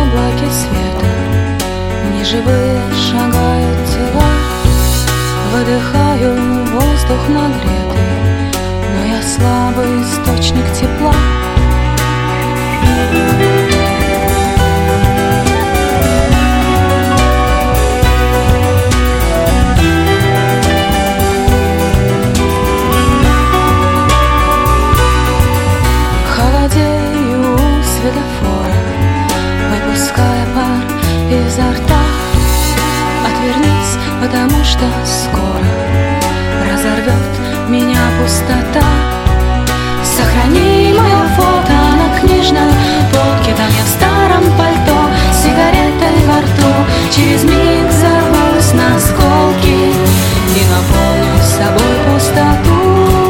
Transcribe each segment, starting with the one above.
облаке света неживые шагают тела. Выдыхаю воздух нагретый, но я слабый источник тепла. Холодею у светофора, выпуская пар изо рта. Отвернись, потому что скоро разорвет меня пустота. Сохрани мое фото на книжной полке. Там я в старом пальто с сигаретой во рту. Через миг взорвусь на осколки и наполню собой пустоту.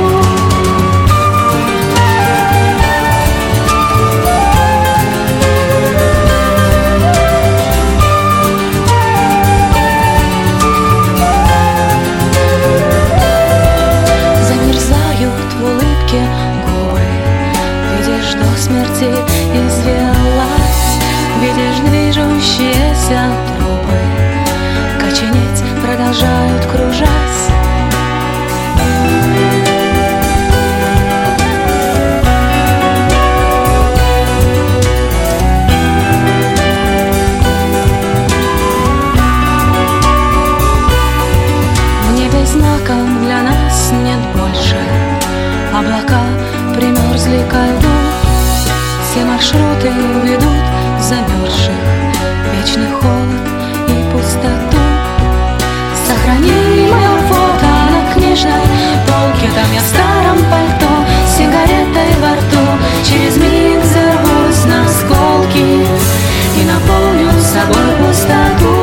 До смерти извелась, видишь движущиеся трупы, коченеть продолжают кружась. В небе знаком для нас нет больше, облака примерзли ко льду. Все маршруты ведут замерзших, вечный холод и пустоту. Сохрани мое фото на книжной полке. Там я в старом пальто с сигаретой во рту. Через миг взорвусь на осколки и наполню собой пустоту.